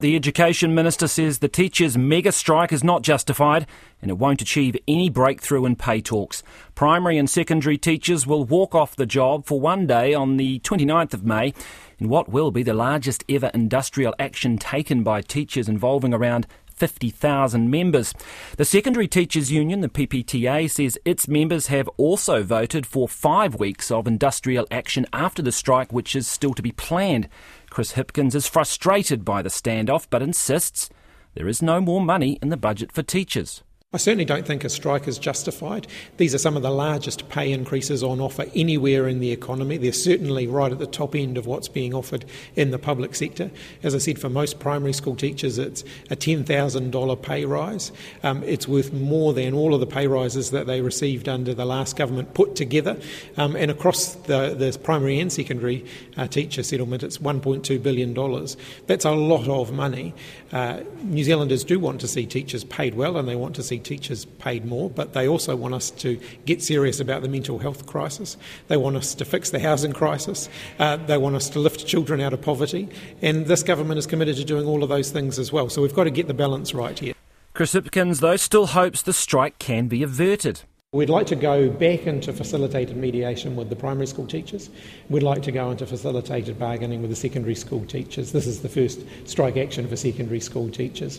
The Education Minister says the teachers' mega strike is not justified and it won't achieve any breakthrough in pay talks. Primary and secondary teachers will walk off the job for one day on the 29th of May in what will be the largest ever industrial action taken by teachers involving around 50,000 members. The Secondary Teachers Union, the PPTA, says its members have also voted for 5 weeks of industrial action after the strike, which is still to be planned. Chris Hipkins is frustrated by the standoff but insists there is no more money in the budget for teachers. I certainly don't think a strike is justified. These are some of the largest pay increases on offer anywhere in the economy. They're certainly right at the top end of what's being offered in the public sector. As I said, for most primary school teachers, it's a $10,000 pay rise. It's worth more than all of the pay rises that they received under the last government put together. And across the primary and secondary teacher settlement, it's $1.2 billion. That's a lot of money. New Zealanders do want to see teachers paid well, and they want to see teachers paid more, but they also want us to get serious about the mental health crisis. They want us to fix the housing crisis. They want us to lift children out of poverty, and this government is committed to doing all of those things as well. So we've got to get the balance right here. Chris Hipkins, though, still hopes the strike can be averted. We'd like to go back into facilitated mediation with the primary school teachers. We'd like to go into facilitated bargaining with the secondary school teachers. This is the first strike action for secondary school teachers.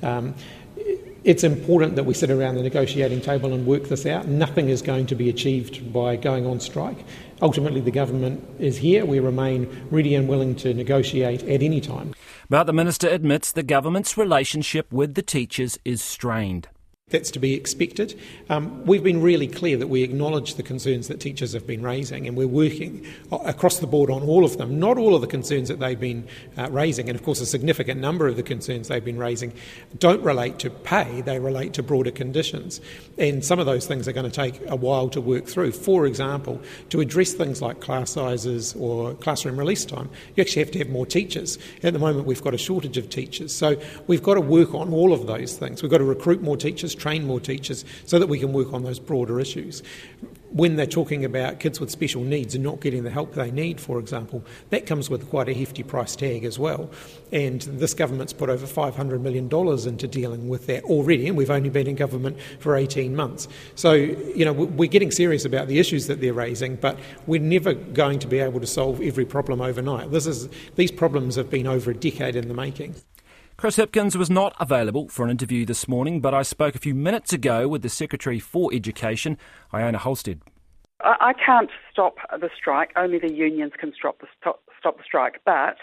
It's important that we sit around the negotiating table and work this out. Nothing is going to be achieved by going on strike. Ultimately, the government is here. We remain ready and willing to negotiate at any time. But the Minister admits the government's relationship with the teachers is strained. That's to be expected. We've been really clear that we acknowledge the concerns that teachers have been raising, and we're working across the board on all of them. Not all of the concerns that they've been raising, and of course a significant number of the concerns they've been raising don't relate to pay, they relate to broader conditions. And some of those things are going to take a while to work through. For example, to address things like class sizes or classroom release time, you actually have to have more teachers. At the moment we've got a shortage of teachers, so we've got to work on all of those things. We've got to recruit more teachers, train more teachers so that we can work on those broader issues. When they're talking about kids with special needs and not getting the help they need, for example, that comes with quite a hefty price tag as well. And this government's put over $500 million into dealing with that already, and we've only been in government for 18 months. So, we're getting serious about the issues that they're raising, but we're never going to be able to solve every problem overnight. These problems have been over a decade in the making. Chris Hipkins was not available for an interview this morning, but I spoke a few minutes ago with the Secretary for Education, Iona Holstead. I can't stop the strike. Only the unions can stop the strike. But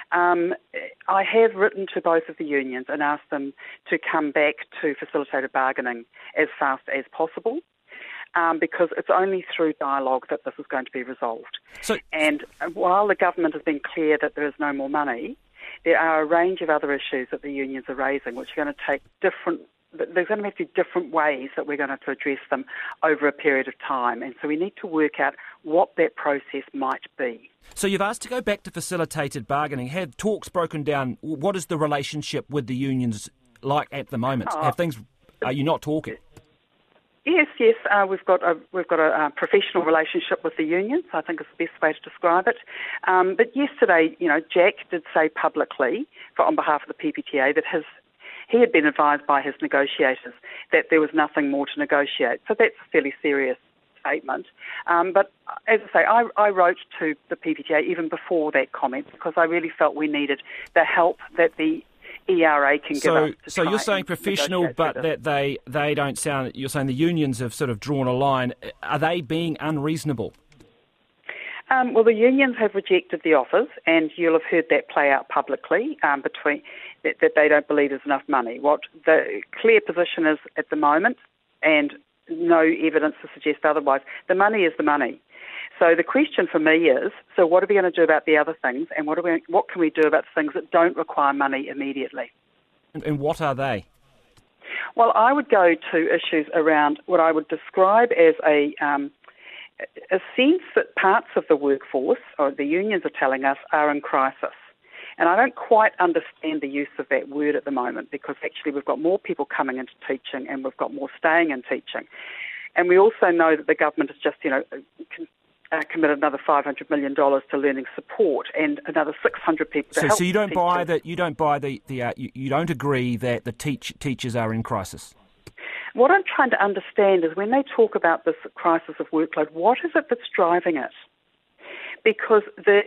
I have written to both of the unions and asked them to come back to facilitated bargaining as fast as possible. Because it's only through dialogue that this is going to be resolved. And while the government has been clear that there is no more money, there are a range of other issues that the unions are raising which are going to take there's going to have to be different ways that we're going to have to address them over a period of time. And so we need to work out what that process might be. So you've asked to go back to facilitated bargaining. Have talks broken down? What is the relationship with the unions like at the moment? Are you not talking? Yes. We've got a professional relationship with the unions. I think is the best way to describe it. But yesterday, Jack did say publicly, on behalf of the PPTA, that he had been advised by his negotiators that there was nothing more to negotiate. So that's a fairly serious statement. But as I say, I wrote to the PPTA even before that comment because I really felt we needed the help that the ERA can give us. So you're saying professional, but that they don't sound. You're saying the unions have sort of drawn a line. Are they being unreasonable? Well, the unions have rejected the offers, and you'll have heard that play out publicly between that they don't believe there's enough money. What the clear position is at the moment, and no evidence to suggest otherwise, the money is the money. So the question for me is, so what are we going to do about the other things, and what can we do about things that don't require money immediately? And what are they? Well, I would go to issues around what I would describe as a sense that parts of the workforce, or the unions are telling us, are in crisis. And I don't quite understand the use of that word at the moment because actually we've got more people coming into teaching and we've got more staying in teaching. And we also know that the government is just, committed another $500 million to learning support and another 600 people to help. So you don't teachers. buy that? You don't buy you don't agree that the teachers are in crisis? What I'm trying to understand is when they talk about this crisis of workload, what is it that's driving it? Because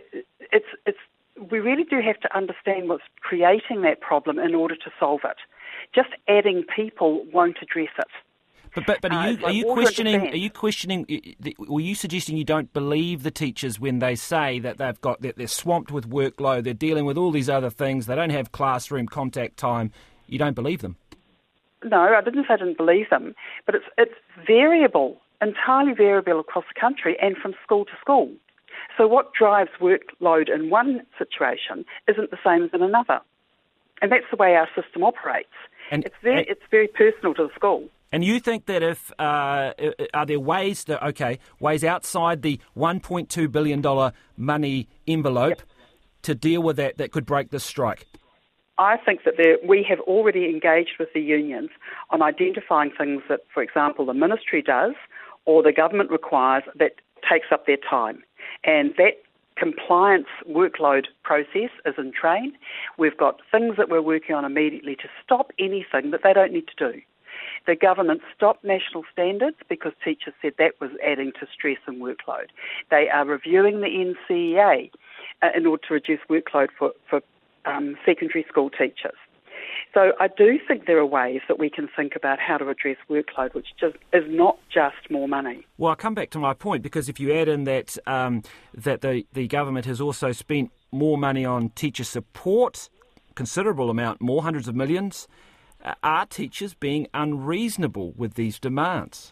we really do have to understand what's creating that problem in order to solve it. Just adding people won't address it. But are you questioning? Were you suggesting you don't believe the teachers when they say that they're swamped with workload, they're dealing with all these other things, they don't have classroom contact time? You don't believe them? No, I didn't say I didn't believe them, but it's variable, entirely variable across the country and from school to school. So what drives workload in one situation isn't the same as in another, and that's the way our system operates. And it's very personal to the school. And you think that are there ways outside the $1.2 billion money envelope to deal with that could break this strike? I think that we have already engaged with the unions on identifying things that, for example, the ministry does or the government requires that takes up their time. And that compliance workload process is in train. We've got things that we're working on immediately to stop anything that they don't need to do. The government stopped national standards because teachers said that was adding to stress and workload. They are reviewing the NCEA in order to reduce workload for secondary school teachers. So I do think there are ways that we can think about how to address workload, which just is not just more money. Well, I'll come back to my point, because if you add in that the government has also spent more money on teacher support, considerable amount more, hundreds of millions, are teachers being unreasonable with these demands?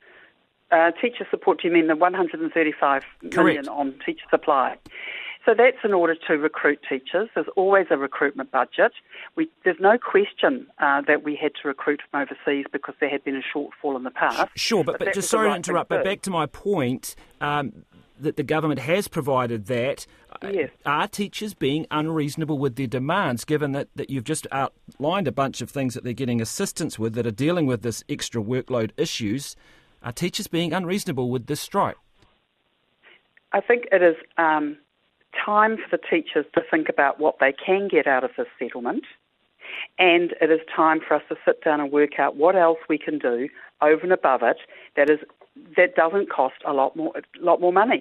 Teacher support, do you mean the $135 million on teacher supply? So that's in order to recruit teachers. There's always a recruitment budget. There's no question that we had to recruit from overseas because there had been a shortfall in the past. Sure, but just sorry to interrupt, but back to my point, that the government has provided that. Yes. Are teachers being unreasonable with their demands, given that you've just outlined a bunch of things that they're getting assistance with that are dealing with this extra workload issues? Are teachers being unreasonable with this strike? I think it is time for the teachers to think about what they can get out of this settlement, and it is time for us to sit down and work out what else we can do over and above it that doesn't cost a lot more money.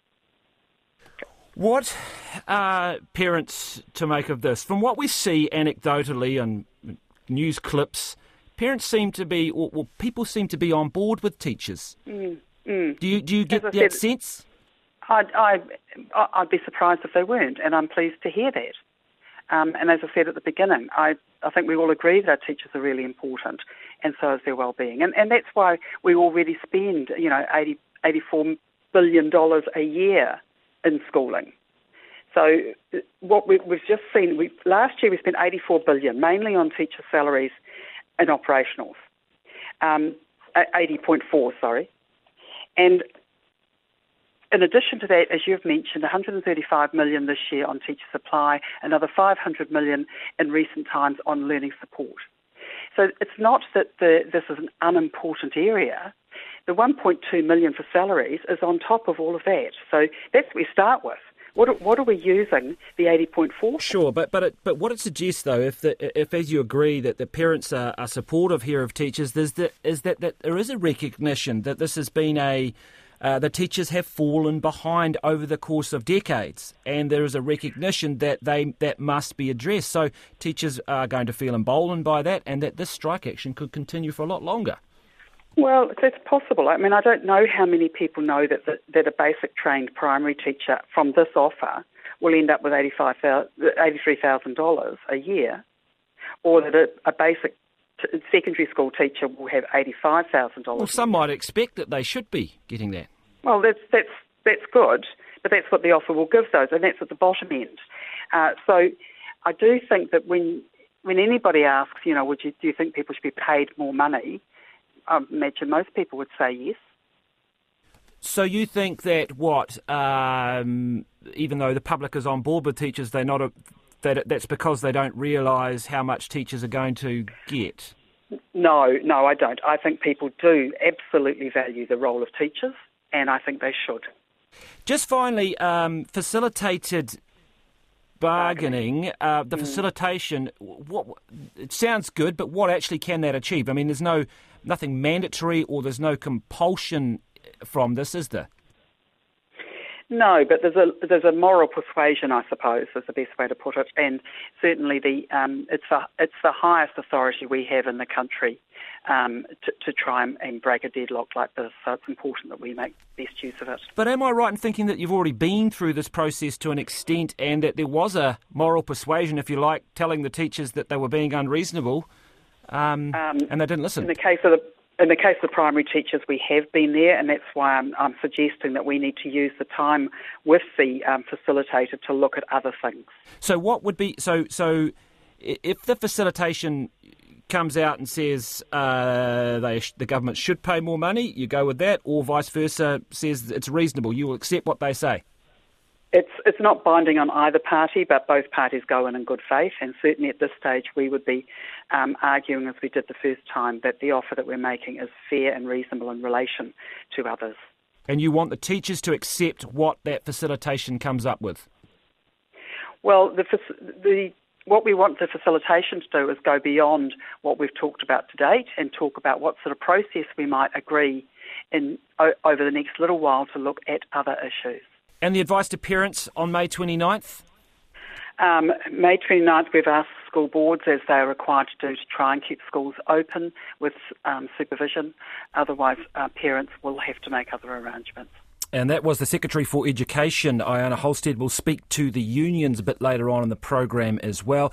What are parents to make of this? From what we see anecdotally and news clips, parents seem to be, or people seem to be on board with teachers. Do you get that sense? I'd be surprised if they weren't, and I'm pleased to hear that. And as I said at the beginning, I think we all agree that our teachers are really important, and so is their well-being. And that's why we already spend, $84 billion a year in schooling. So what we've just seen, last year we spent $84 billion, mainly on teacher salaries and operationals. 80.4, sorry. And in addition to that, as you've mentioned, $135 million this year on teacher supply, another $500 million in recent times on learning support. So it's not that this is an unimportant area. The $1.2 million for salaries is on top of all of that. So that's what we start with. What are we using the 80.4 for? Sure, but what it suggests, though, if as you agree that the parents are supportive here of teachers, is that there is a recognition that this has been the teachers have fallen behind over the course of decades, and there is a recognition that that must be addressed. So teachers are going to feel emboldened by that, and that this strike action could continue for a lot longer. Well, that's possible. I mean, I don't know how many people know that a basic trained primary teacher from this offer will end up with $83,000 a year, or that a basic secondary school teacher will have $85,000. Well, some might expect that they should be getting that. Well, that's good, but that's what the offer will give those, and that's at the bottom end. So I do think that when anybody asks, do you think people should be paid more money? I imagine most people would say yes. So you think that even though the public is on board with teachers, that's because they don't realise how much teachers are going to get? No, I don't. I think people do absolutely value the role of teachers, and I think they should. Just finally, facilitated bargaining, the facilitation, it sounds good, but what actually can that achieve? I mean, there's nothing mandatory or there's no compulsion from this, is there? No, but there's a moral persuasion, I suppose, is the best way to put it, and certainly it's the highest authority we have in the country to try and break a deadlock like this. So it's important that we make best use of it. But am I right in thinking that you've already been through this process to an extent, and that there was a moral persuasion, if you like, telling the teachers that they were being unreasonable, and they didn't listen? In the case of the primary teachers, we have been there, and that's why I'm suggesting that we need to use the time with the facilitator to look at other things. So what would be so if the facilitation comes out and says the government should pay more money, you go with that, or vice versa, says it's reasonable, you will accept what they say? It's not binding on either party, but both parties go in good faith, and certainly at this stage we would be arguing, as we did the first time, that the offer that we're making is fair and reasonable in relation to others. And you want the teachers to accept what that facilitation comes up with? Well, what we want the facilitation to do is go beyond what we've talked about to date and talk about what sort of process we might agree in over the next little while to look at other issues. And the advice to parents on May 29th? May 29th, we've asked school boards, as they are required to do, to try and keep schools open with supervision. Otherwise, parents will have to make other arrangements. And that was the Secretary for Education, Iona Holstead. Will speak to the unions a bit later on in the program as well.